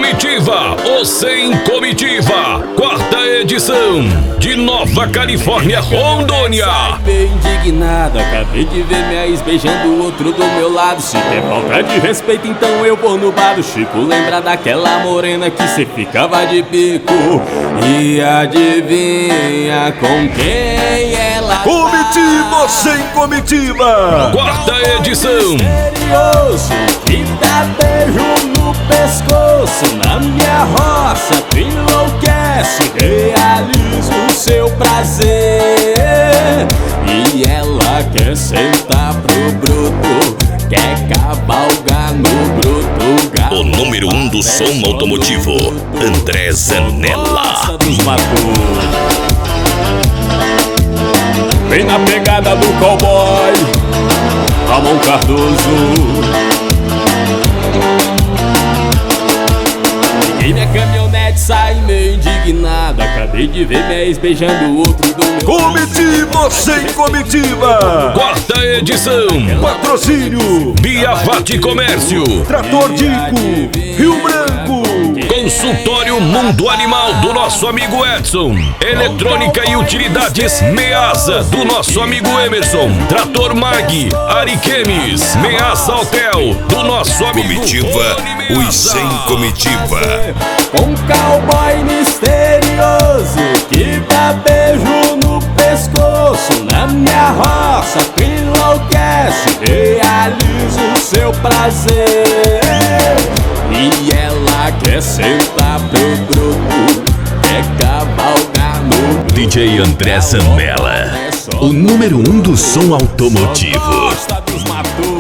Comitiva, ou Sem Comitiva, quarta edição, de Nova Califórnia, Rondônia. Bem indignado, acabei de ver minha ex beijando o outro do meu lado. Se é falta de respeito, então eu vou no bar do Chico. Lembra daquela morena que cê ficava de bico? E adivinha com quem ela Comitiva Sem Comitiva, quarta edição. Misterioso que dá beijo no pescoço. Na minha roça tu enlouquece, realiza o seu prazer. E ela quer sentar pro bruto, quer cavalgar no bruto. O número 1 do som automotivo, André Zanella. Dos matutos. Vem na pegada do cowboy, Ramon Cardoso. Peguei minha caminhonete, saí meio indignado. Acabei de ver minha ex beijando o outro do meu. Comitiva Sem Comitiva, Quarta edição, patrocínio Biafate Comércio, Trator Dico, Rio Branco, Consultório Mundo Animal do nosso amigo Edson, Eletrônica e Utilidades Measa do nosso amigo Emerson, Trator Mag, Ariquemes, Measa Hotel do nosso amigo Comitiva, Rony os Sem Comitiva. Um cowboy misterioso que dá beijo no pescoço. Na minha roça tu enlouquece, realiza o seu prazer. E ela quer sentar pro grupo, quer cavalgar no grupo. DJ André Zanella, o número 1 do som automotivo. Gosta dos matutos.